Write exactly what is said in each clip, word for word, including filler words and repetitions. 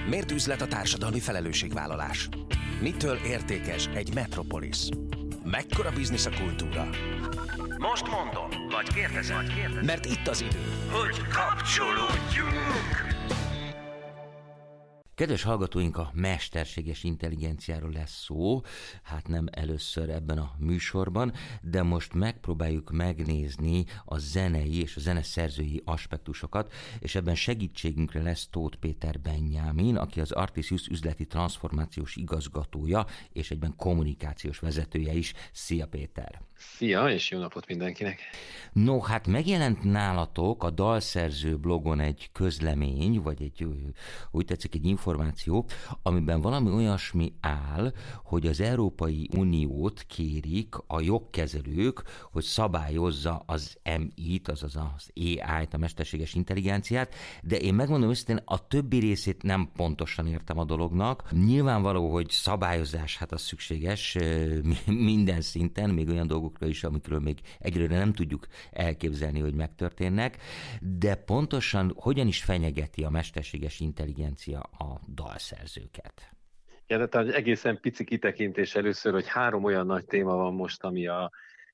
Miért üzlet a társadalmi felelősségvállalás? Mitől értékes egy metropolis? Mekkora biznisz a kultúra? Most mondom, vagy kérdezem, vagy kérdezem. Mert itt az idő, hogy kapcsolódjunk! Kedves hallgatóink, a mesterséges intelligenciáról lesz szó, hát nem először ebben a műsorban, de most megpróbáljuk megnézni a zenei és a zeneszerzői aspektusokat, és ebben segítségünkre lesz Tóth Péter Benyámin, aki az Artisius üzleti transformációs igazgatója, és egyben kommunikációs vezetője is. Szia Péter! Szia, és jó napot mindenkinek! No, hát megjelent nálatok a dalszerző blogon egy közlemény, vagy egy, úgy tetszik, egy információ, amiben valami olyasmi áll, hogy az Európai Uniót kérik a jogkezelők, hogy szabályozza az em í-t, azaz az á í-t, a mesterséges intelligenciát, de én megmondom őszintén, a többi részét nem pontosan értem a dolognak. Nyilvánvaló, hogy szabályozás, hát az szükséges minden szinten, még olyan dolgokról is, amikről még egyelőre nem tudjuk elképzelni, hogy megtörténnek, de pontosan hogyan is fenyegeti a mesterséges intelligencia a dalszerzőket? Ja, de talán egészen pici kitekintés először, hogy három olyan nagy téma van most, ami a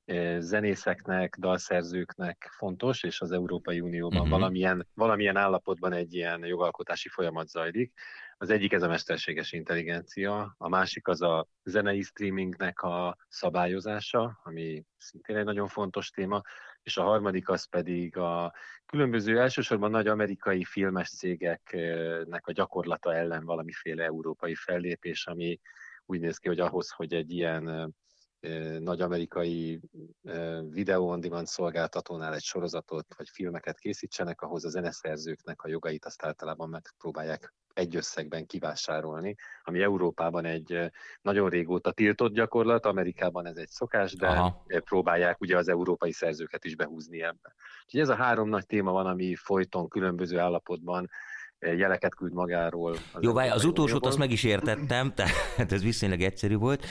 zenészeknek, dalszerzőknek fontos, és az Európai Unióban uh-huh. valamilyen, valamilyen állapotban egy ilyen jogalkotási folyamat zajlik. Az egyik ez a mesterséges intelligencia, a másik az a zenei streamingnek a szabályozása, ami szintén egy nagyon fontos téma, és a harmadik az pedig a különböző, elsősorban nagy amerikai filmes cégeknek a gyakorlata ellen valamiféle európai fellépés, ami úgy néz ki, hogy ahhoz, hogy egy ilyen nagy amerikai videó-on-demand szolgáltatónál egy sorozatot vagy filmeket készítsenek, ahhoz a zeneszerzőknek a jogait azt általában megpróbálják egy összegben kivásárolni, ami Európában egy nagyon régóta tiltott gyakorlat, Amerikában ez egy szokás, de Aha. próbálják ugye az európai szerzőket is behúzni ebbe. Úgyhogy ez a három nagy téma van, ami folyton különböző állapotban jeleket küld magáról. Az Jó, várj, az utolsót azt meg is értettem, tehát ez viszonylag egyszerű volt.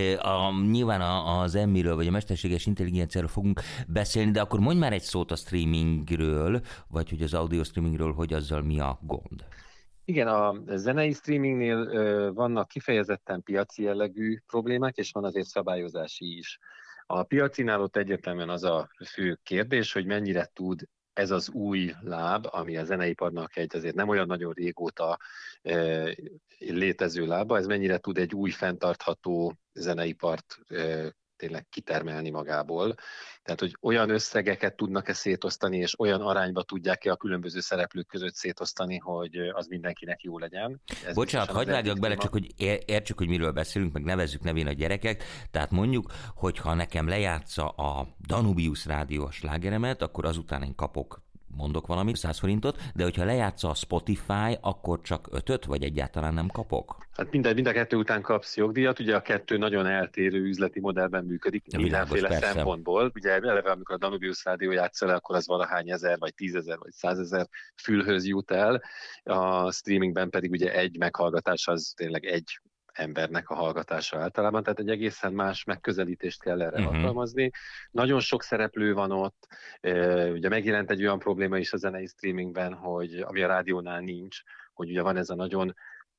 A, nyilván az em í-ről, vagy a mesterséges intelligenciáról fogunk beszélni, de akkor mondj már egy szót a streamingről, vagy hogy az audio streamingről, hogy azzal mi a gond. Igen, a zenei streamingnél vannak kifejezetten piaci jellegű problémák, és van azért szabályozási is. A piacinál ott egyértelműen az a fő kérdés, hogy mennyire tud ez az új láb, ami a zeneiparnak egy azért nem olyan nagyon régóta e, létező lába, ez mennyire tud egy új fenntartható zeneipart e, tényleg kitermelni magából. Tehát, hogy olyan összegeket tudnak-e szétosztani, és olyan arányba tudják-e a különböző szereplők között szétosztani, hogy az mindenkinek jó legyen. Ez Bocsánat, hagyj vágjak bele, csak hogy értsük, hogy miről beszélünk, meg nevezzük nevén a gyerekek. Tehát mondjuk, hogyha nekem lejátsza a Danubius rádió a slágeremet, akkor azután én kapok, mondok valamit, száz forintot, de hogyha lejátsza a Spotify, akkor csak ötöt, vagy egyáltalán nem kapok? Hát minden, mind a kettő után kapsz jogdíjat, ugye a kettő nagyon eltérő üzleti modellben működik, ja, mindenféle világos, szempontból. Ugye eleve, amikor a Danubius rádió játsza le, akkor az valahány ezer, vagy tízezer, vagy százezer fülhöz jut el. A streamingben pedig ugye egy meghallgatás az tényleg egy embernek a hallgatása általában, tehát egy egészen más megközelítést kell erre uh-huh. alkalmazni. Nagyon sok szereplő van ott, ugye megjelent egy olyan probléma is a zenei streamingben, hogy ami a rádiónál nincs, hogy ugye van ez a nagyon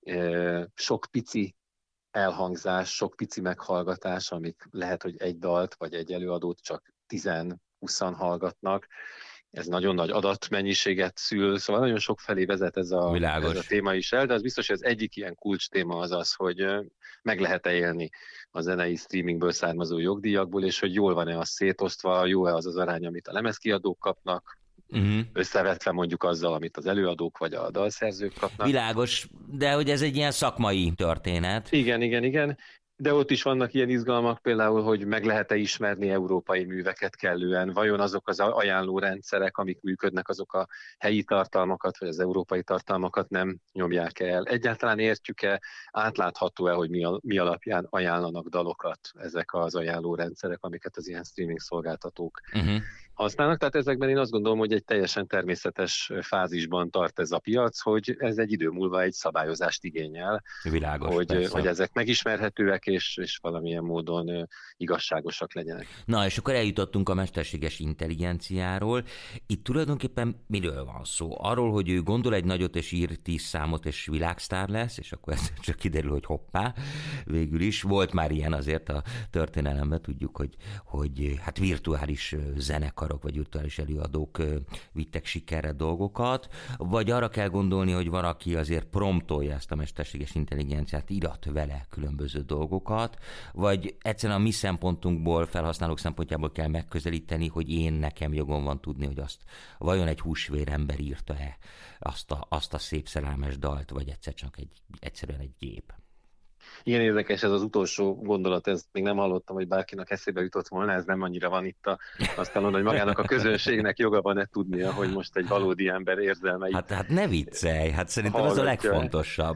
sok pici elhangzás, sok pici meghallgatás, amik lehet, hogy egy dalt vagy egy előadót csak tíz-húszan hallgatnak. Ez nagyon nagy adatmennyiséget szül, szóval nagyon sok felé vezet ez a, ez a téma is el, de az biztos, hogy az egyik ilyen kulcs téma az az, hogy meg lehet-e élni a zenei streamingből származó jogdíjakból, és hogy jól van-e az szétosztva, jó-e az az arány, amit a lemezkiadók kapnak, uh-huh. összevetve mondjuk azzal, amit az előadók vagy a dalszerzők kapnak. Világos, de hogy ez egy ilyen szakmai történet. Igen, igen, igen. De ott is vannak ilyen izgalmak, például, hogy meg lehet-e ismerni európai műveket kellően, vajon azok az ajánlórendszerek, amik működnek, azok a helyi tartalmakat, vagy az európai tartalmakat nem nyomják el. Egyáltalán értjük-e, átlátható-e, hogy mi, a, mi alapján ajánlanak dalokat ezek az ajánlórendszerek, amiket az ilyen streaming szolgáltatók uh-huh. használnak, tehát ezekben én azt gondolom, hogy egy teljesen természetes fázisban tart ez a piac, hogy ez egy idő múlva egy szabályozást igényel, Világos, hogy, hogy ezek megismerhetőek és, és valamilyen módon igazságosak legyenek. Na, és akkor eljutottunk a mesterséges intelligenciáról. Itt tulajdonképpen miről van szó? Arról, hogy ő gondol egy nagyot és ír tíz számot és világsztár lesz, és akkor ez csak kiderül, hogy hoppá, végül is. Volt már ilyen azért a történelemben, tudjuk, hogy, hogy hát virtuális zenekarok vagy virtuális előadók vittek sikerre dolgokat, vagy arra kell gondolni, hogy valaki azért promptolja ezt a mesterséges intelligenciát, irat vele különböző dolgokat, vagy egyszerűen a mi szempontunkból, felhasználók szempontjából kell megközelíteni, hogy én nekem jogom van tudni, hogy azt vajon egy húsvér ember írta-e azt a, azt a szép szerelmes dalt, vagy egyszer csak egy, egyszerűen egy gép. Igen, érdekes ez az utolsó gondolat, ezt még nem hallottam, hogy bárkinek eszébe jutott volna, ez nem annyira van itt a, azt kell mondani, hogy magának a közönségnek joga van-e tudnia, hogy most egy valódi ember érzelmeit. Hát, hát ne viccelj, hát szerintem ez a legfontosabb.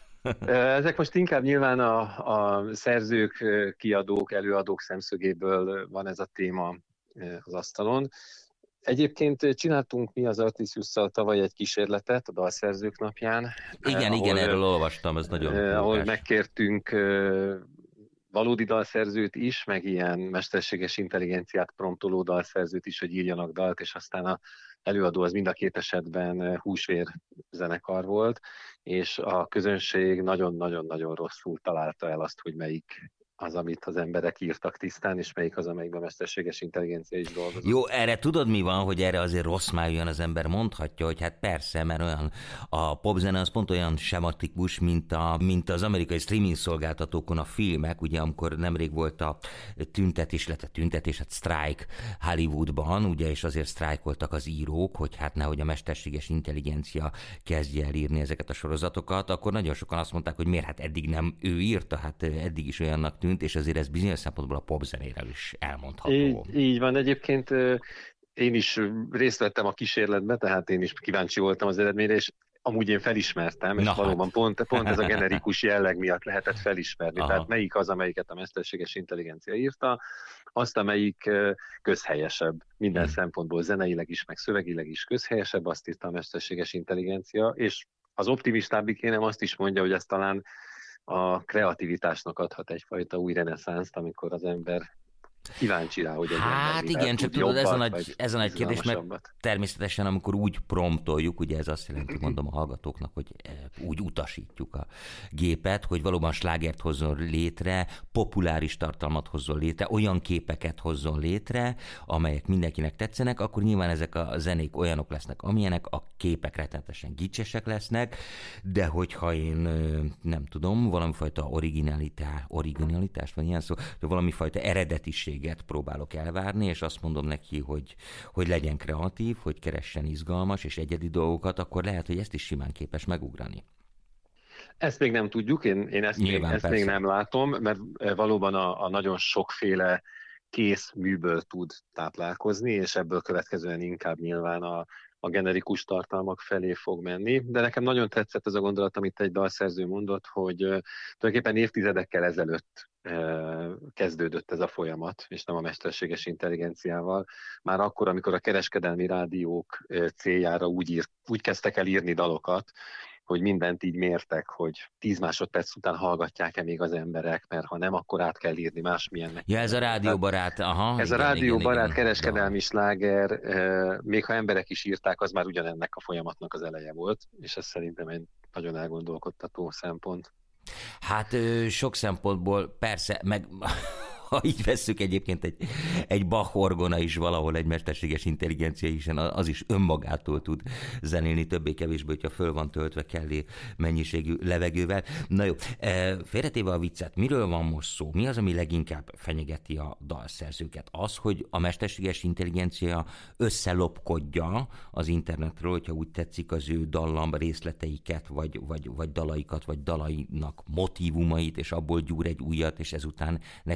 Ezek most inkább nyilván a, a szerzők, kiadók, előadók szemszögéből van ez a téma az asztalon. Egyébként csináltunk mi az Artisiusszal tavaly egy kísérletet a Dalszerzők napján. Igen, ahol, igen, erről olvastam, ez nagyon eh, ahol megkértünk eh, valódi dalszerzőt is, meg ilyen mesterséges intelligenciát promptoló dalszerzőt is, hogy írjanak dalt, és aztán a előadó az mind a két esetben húsvér zenekar volt, és a közönség nagyon-nagyon-nagyon rosszul találta el azt, hogy melyik az, amit az emberek írtak tisztán, és melyik az, amelyikben mesterséges intelligencia is dolgozott. Jó, erre tudod mi van, hogy erre azért rossz májúan az ember mondhatja, hogy hát persze, mert olyan a popzene az pont olyan sematikus, mint, a, mint az amerikai streaming szolgáltatókon a filmek, ugye amikor nemrég volt a tüntetés, illetve tüntetés, hát strike Hollywoodban, ugye, és azért sztrájkoltak az írók, hogy hát nehogy a mesterséges intelligencia kezdje el írni ezeket a sorozatokat, akkor nagyon sokan azt mondták, hogy miért, hát eddig nem ő írta, hát eddig is olyannak tűnt, és azért ez bizonyos szempontból a popzenéről is elmondható. Így, így van, egyébként én is részt vettem a kísérletben, tehát én is kíváncsi voltam az eredményre, és amúgy én felismertem, és Na valóban hát. pont, pont ez a generikus jelleg miatt lehetett felismerni. Aha. Tehát melyik az, amelyiket a mesterséges intelligencia írta, azt, amelyik közhelyesebb minden hmm. szempontból, zeneileg is, meg szövegileg is közhelyesebb, azt írta a mesterséges intelligencia, és az optimistábbik énem azt is mondja, hogy ez talán a kreativitásnak adhat egyfajta új reneszánszt, amikor az ember kíváncsi rá, hogy egy hát ember igen, csak tudod, ez a nagy, ez a nagy kérdés, mert izgalmasabbat. Természetesen, amikor úgy promptoljuk, ugye ez azt jelenti, mondom a hallgatóknak, hogy úgy utasítjuk a gépet, hogy valóban slágert hozzon létre, populáris tartalmat hozzon létre, olyan képeket hozzon létre, amelyek mindenkinek tetszenek, akkor nyilván ezek a zenék olyanok lesznek, amilyenek, a képek rettenetesen gicsesek lesznek, de hogyha én nem tudom, valamifajta originalitás, originalitás van ilyen szó, de valamifajta eredetiség próbálok elvárni, és azt mondom neki, hogy, hogy legyen kreatív, hogy keressen izgalmas és egyedi dolgokat, akkor lehet, hogy ezt is simán képes megugrani. Ezt még nem tudjuk, én, én ezt, még, ezt még nem látom, mert valóban a, a nagyon sokféle kész műből tud táplálkozni, és ebből következően inkább nyilván a, a generikus tartalmak felé fog menni. De nekem nagyon tetszett ez a gondolat, amit egy dalszerző mondott, hogy tulajdonképpen évtizedekkel ezelőtt kezdődött ez a folyamat, és nem a mesterséges intelligenciával. Már akkor, amikor a kereskedelmi rádiók céljára úgy, ír, úgy kezdtek el írni dalokat, hogy mindent így mértek, hogy tíz másodperc után hallgatják-e még az emberek, mert ha nem, akkor át kell írni másmilyennek. Ja, ez a rádióbarát, aha. Ez igen, a rádióbarát kereskedelmi sláger, még ha emberek is írták, az már ugyanennek a folyamatnak az eleje volt, és ez szerintem egy nagyon elgondolkodtató szempont. Hát sok szempontból persze, meg ha így vesszük egyébként egy, egy Bach orgona is valahol, egy mesterséges intelligencia is, az is önmagától tud zenélni többé-kevésbé, hogyha föl van töltve kellé mennyiségű levegővel. Na jó, félretéve a viccet, miről van most szó? Mi az, ami leginkább fenyegeti a dalszerzőket? Az, hogy a mesterséges intelligencia összelopkodja az internetről, hogyha úgy tetszik, az ő dallam részleteiket, vagy, vagy, vagy dalaikat, vagy dalainak motívumait, és abból gyúr egy újat, és ezután nekik nem jár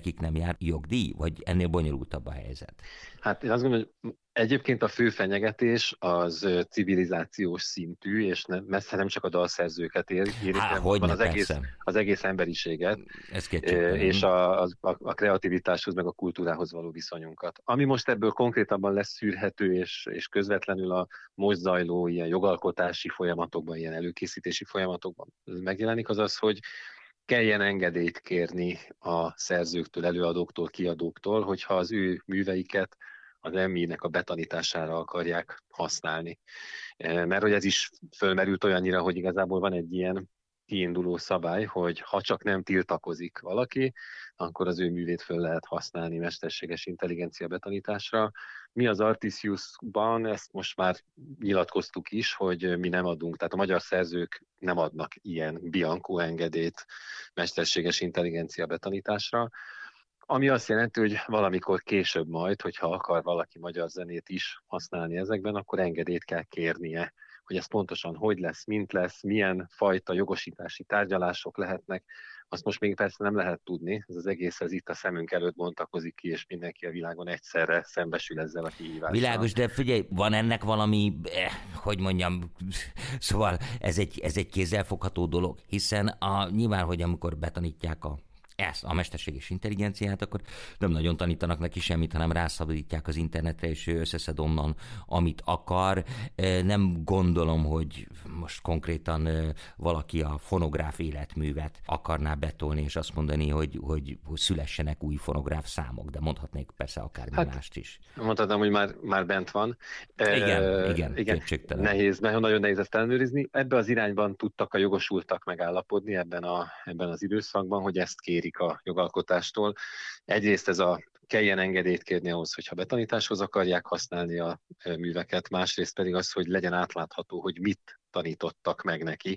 jár jogdíj, vagy ennél bonyolultabb a helyzet? Hát én azt gondolom, hogy egyébként a fő fenyegetés az civilizációs szintű, és ne, messze nem csak a dalszerzőket ér, éri, Há, hanem az ne, egész, az egész emberiséget, Ez és a, a, a kreativitáshoz, meg a kultúrához való viszonyunkat. Ami most ebből konkrétabban lesz szűrhető, és, és közvetlenül a most zajló ilyen jogalkotási folyamatokban, ilyen előkészítési folyamatokban megjelenik, az az, hogy kelljen engedélyt kérni a szerzőktől, előadóktól, kiadóktól, hogyha az ő műveiket az em i-nek a betanítására akarják használni. Mert hogy ez is fölmerült olyannyira, hogy igazából van egy ilyen kiinduló szabály, hogy ha csak nem tiltakozik valaki, akkor az ő művét föl lehet használni mesterséges intelligencia betanításra. Mi az Artisius-ban ezt most már nyilatkoztuk is, hogy mi nem adunk, tehát a magyar szerzők nem adnak ilyen bianco engedélyt mesterséges intelligencia betanításra, ami azt jelenti, hogy valamikor később majd, hogyha akar valaki magyar zenét is használni ezekben, akkor engedélyt kell kérnie, hogy ez pontosan hogy lesz, mint lesz, milyen fajta jogosítási tárgyalások lehetnek, azt most még persze nem lehet tudni, ez az egész ez itt a szemünk előtt bontakozik ki, és mindenki a világon egyszerre szembesül ezzel a kihívással. Világos, de figyelj, van ennek valami, eh, hogy mondjam, szóval ez egy, ez egy kézzelfogható dolog, hiszen a, nyilván, hogy amikor betanítják a ezt a mesterséges intelligenciát, akkor nem nagyon tanítanak neki semmit, hanem rászabadítják az internetre, és ő összeszed onnan, amit akar. Nem gondolom, hogy most konkrétan valaki a fonográf életművet akarná betolni, és azt mondani, hogy, hogy szülessenek új fonográf számok, de mondhatnék persze akármi hát, mást is. Mondhatnám, hogy már, már bent van. Igen, uh, igen, igen nehéz, nagyon nehéz ezt ellenőrizni. Ebbe az irányban tudtak a jogosultak megállapodni ebben, a, ebben az időszakban, hogy ezt kérik a jogalkotástól. Egyrészt ez a kelljen engedélyt kérni ahhoz, hogyha betanításhoz akarják használni a műveket, másrészt pedig az, hogy legyen átlátható, hogy mit tanítottak meg neki,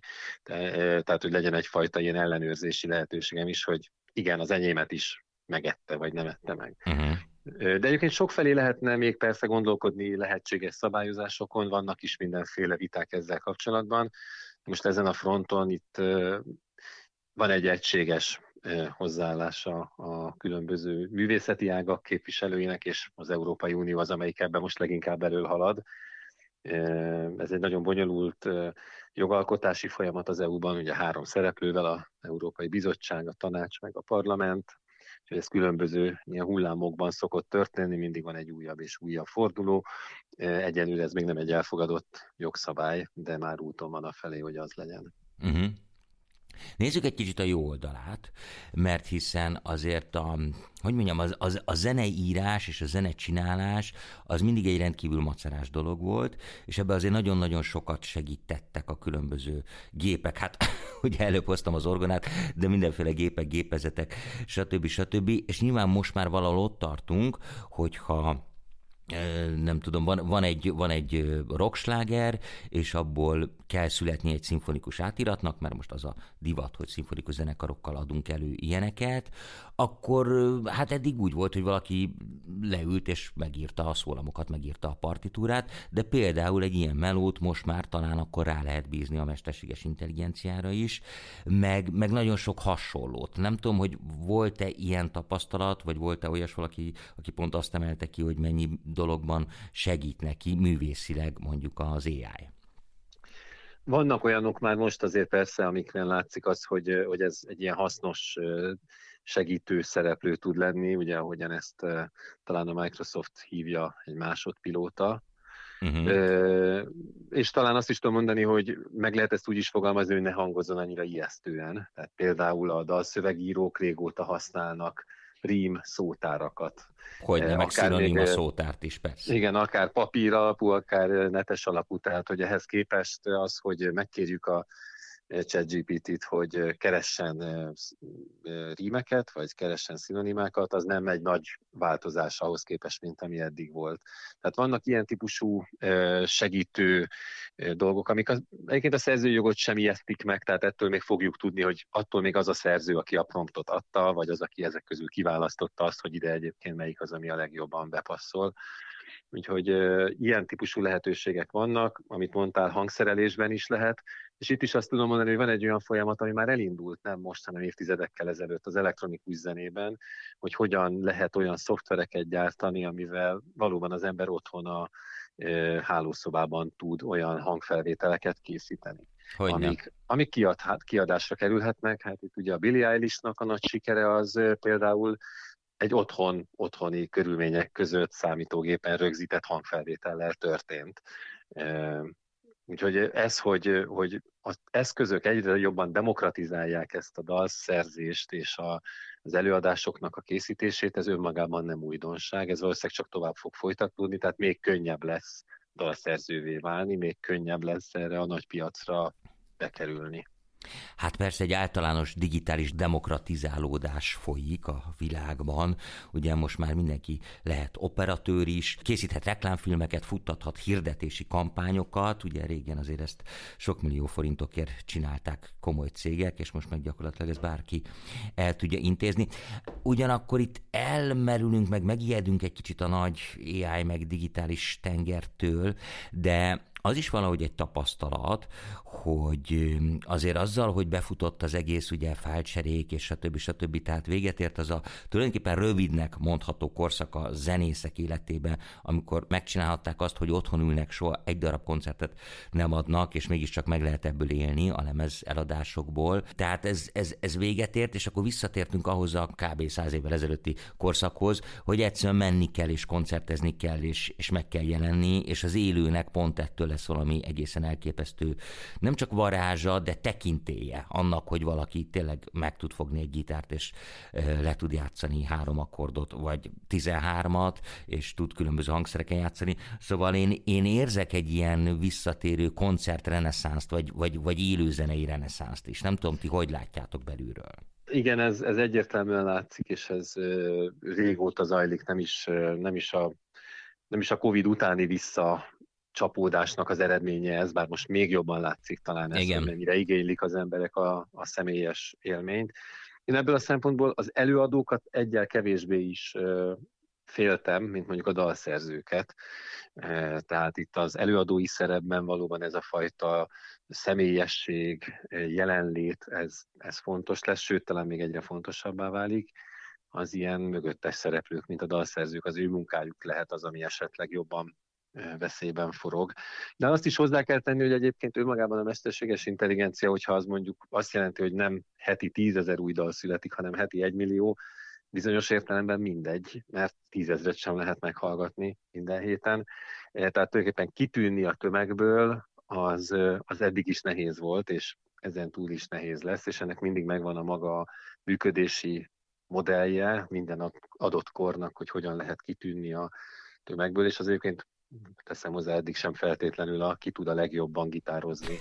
tehát hogy legyen egyfajta ilyen ellenőrzési lehetőségem is, hogy igen, az enyémet is megette, vagy nem ette meg. Uh-huh. De egyébként sokfelé lehetne még persze gondolkodni lehetséges szabályozásokon, vannak is mindenféle viták ezzel kapcsolatban. Most ezen a fronton itt van egy egységes hozzáállása a különböző művészeti ágak képviselőinek, és az Európai Unió az, amelyik ebben most leginkább elől halad. Ez egy nagyon bonyolult jogalkotási folyamat az é u-ban, ugye három szereplővel, az Európai Bizottság, a Tanács meg a Parlament, és ez különböző ilyen hullámokban szokott történni, mindig van egy újabb és újabb forduló. Egyenlőre ez még nem egy elfogadott jogszabály, de már úton van afelé, hogy az legyen. Uh-huh. Nézzük egy kicsit a jó oldalát, mert hiszen azért a, hogy mondjam, az, az, a zeneírás és a zenecsinálás az mindig egy rendkívül macerás dolog volt, és ebben azért nagyon-nagyon sokat segítettek a különböző gépek. Hát ugye előbb hoztam az orgonát, de mindenféle gépek, gépezetek, stb. stb. És nyilván most már valahol ott tartunk, hogyha nem tudom, van, van, egy, van egy rocksláger, és abból kell születni egy szimfonikus átiratnak, mert most az a divat, hogy szimfonikus zenekarokkal adunk elő ilyeneket, akkor hát eddig úgy volt, hogy valaki leült és megírta a szólamokat, megírta a partitúrát, de például egy ilyen melót most már talán akkor rá lehet bízni a mesterséges intelligenciára is, meg, meg nagyon sok hasonlót. Nem tudom, hogy volt-e ilyen tapasztalat, vagy volt-e olyas valaki, aki pont azt emelte ki, hogy mennyi dologban segít neki művészileg mondjuk az á i. Vannak olyanok már most azért persze, amikren látszik az, hogy, hogy ez egy ilyen hasznos segítő szereplő tud lenni, ugye ahogyan ezt talán a Microsoft hívja egy másodpilóta. Uh-huh. E, és talán azt is tudom mondani, hogy meg lehet ezt úgy is fogalmazni, hogy ne hangozzon annyira ijesztően. Tehát például a dalszövegírók régóta használnak rím szótárakat. Hogyne, meg szinonima szótárt is, persze. Igen, akár papír alapú, akár netes alapú, tehát hogy ehhez képest az, hogy megkérjük a ChatGPT-t, hogy keressen rímeket, vagy keressen szinonimákat, az nem egy nagy változás ahhoz képest, mint ami eddig volt. Tehát vannak ilyen típusú segítő dolgok, amik az, egyébként a szerzőjogot sem ijesztik meg, tehát ettől még fogjuk tudni, hogy attól még az a szerző, aki a promptot adta, vagy az, aki ezek közül kiválasztotta azt, hogy ide egyébként melyik az, ami a legjobban bepasszol. Úgyhogy e, ilyen típusú lehetőségek vannak, amit mondtál, hangszerelésben is lehet, És itt is azt tudom mondani, hogy van egy olyan folyamat, ami már elindult, nem most, hanem évtizedekkel ezelőtt az elektronikus zenében, hogy hogyan lehet olyan szoftvereket gyártani, amivel valóban az ember otthon a e, hálószobában tud olyan hangfelvételeket készíteni. Amik, amik kiad, kiadásra kerülhetnek. Hát itt ugye a Billie Eilishnak a nagy sikere az e, például egy otthon, otthoni körülmények között számítógépen rögzített hangfelvétellel történt. E, Úgyhogy ez, hogy, hogy az eszközök egyre jobban demokratizálják ezt a dalszerzést és a, az előadásoknak a készítését, ez önmagában nem újdonság, ez valószínűleg csak tovább fog folytatódni, tehát még könnyebb lesz dalszerzővé válni, még könnyebb lesz erre a nagy piacra bekerülni. Hát persze egy általános digitális demokratizálódás folyik a világban. Ugye most már mindenki lehet operatőr is, készíthet reklámfilmeket, futtathat hirdetési kampányokat. Ugye régen azért ezt sok millió forintokért csinálták komoly cégek, és most meg gyakorlatilag ez bárki el tudja intézni. Ugyanakkor itt elmerülünk, meg megijedünk egy kicsit a nagy á i meg digitális tengertől, de az is valahogy egy tapasztalat, hogy azért azzal, hogy befutott az egész ugye fájlcserék és stb. stb. Tehát véget ért az a tulajdonképpen rövidnek mondható korszak a zenészek életében, amikor megcsinálhatták azt, hogy otthon ülnek, soha egy darab koncertet nem adnak, és mégiscsak meg lehet ebből élni a lemez eladásokból. Tehát ez, ez, ez véget ért, és akkor visszatértünk ahhoz a kb. száz évvel ezelőtti korszakhoz, hogy egyszerűen menni kell, és koncertezni kell, és, és meg kell jelenni, és az élőnek pont ettől lesz valami egészen elképesztő, nem csak varázsa, de tekintélye annak, hogy valaki tényleg meg tud fogni egy gitárt, és le tud játszani három akkordot, vagy tizenhármat, és tud különböző hangszereken játszani. Szóval én, én érzek egy ilyen visszatérő koncertreneszánszt, vagy, vagy, vagy élőzenei reneszánszt is. Nem tudom, ti hogy látjátok belülről? Igen, ez, ez egyértelműen látszik, és ez régóta zajlik, nem is, nem is, a, nem is a Covid utáni vissza csapódásnak az eredménye ez, bár most még jobban látszik talán ez, hogy mennyire igénylik az emberek a, a személyes élményt. Én ebből a szempontból az előadókat egyel kevésbé is uh, féltem, mint mondjuk a dalszerzőket. Uh, tehát itt az előadói szerepben valóban ez a fajta személyesség, jelenlét, ez, ez fontos lesz, sőt, talán még egyre fontosabbá válik. Az ilyen mögöttes szereplők, mint a dalszerzők, az ő munkájuk lehet az, ami esetleg jobban veszélyben forog. De azt is hozzá kell tenni, hogy egyébként önmagában a mesterséges intelligencia, hogyha az mondjuk azt jelenti, hogy nem heti tízezer új dal születik, hanem heti egymillió, bizonyos értelemben mindegy, mert tízezret sem lehet meghallgatni minden héten. Tehát tulajdonképpen kitűnni a tömegből az, az eddig is nehéz volt, és ezen túl is nehéz lesz, és ennek mindig megvan a maga működési modellje minden adott kornak, hogy hogyan lehet kitűnni a tömegből, és az egyébként teszem hozzá, eddig sem feltétlenül a ki tud a legjobban gitározni.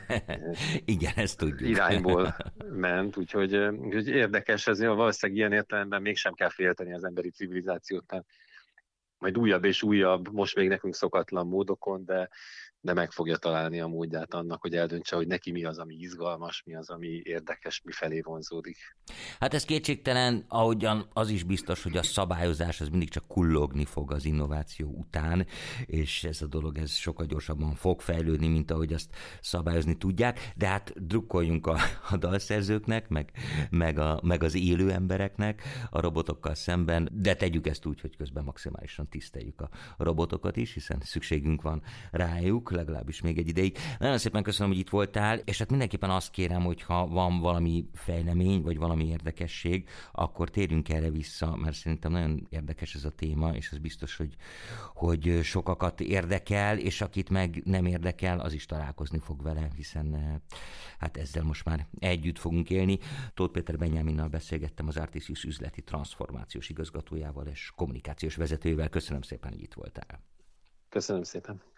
Igen, ezt tudjuk. Irányból ment, úgyhogy, úgyhogy érdekes ez, valószínűleg ilyen értelemben mégsem kell félteni az emberi civilizációt, tehát majd újabb és újabb, most még nekünk szokatlan módokon, de, de meg fogja találni a módját annak, hogy eldöntse, hogy neki mi az, ami izgalmas, mi az, ami érdekes, mi felé vonzódik. Hát ez kétségtelen, ahogyan az is biztos, hogy a szabályozás az mindig csak kullogni fog az innováció után, és ez a dolog ez sokkal gyorsabban fog fejlődni, mint ahogy azt szabályozni tudják, de hát drukkoljunk a, a dalszerzőknek, meg, meg, a, meg az élő embereknek a robotokkal szemben, de tegyük ezt úgy, hogy közben maximálisan tiszteljük a robotokat is, hiszen szükségünk van rájuk, legalábbis még egy ideig. Nagyon szépen köszönöm, hogy itt voltál, és hát mindenképpen azt kérem, hogy ha van valami fejlemény, vagy valami érdekesség, akkor térjünk erre vissza, mert szerintem nagyon érdekes ez a téma, és az biztos, hogy, hogy sokakat érdekel, és akit meg nem érdekel, az is találkozni fog vele, hiszen hát ezzel most már együtt fogunk élni. Tóth Péter Benyáminnal beszélgettem, az Artisys üzleti transformációs igazgatójával és kommunikációs vezetőjével. Köszönöm szépen, hogy itt voltál. Köszönöm szépen.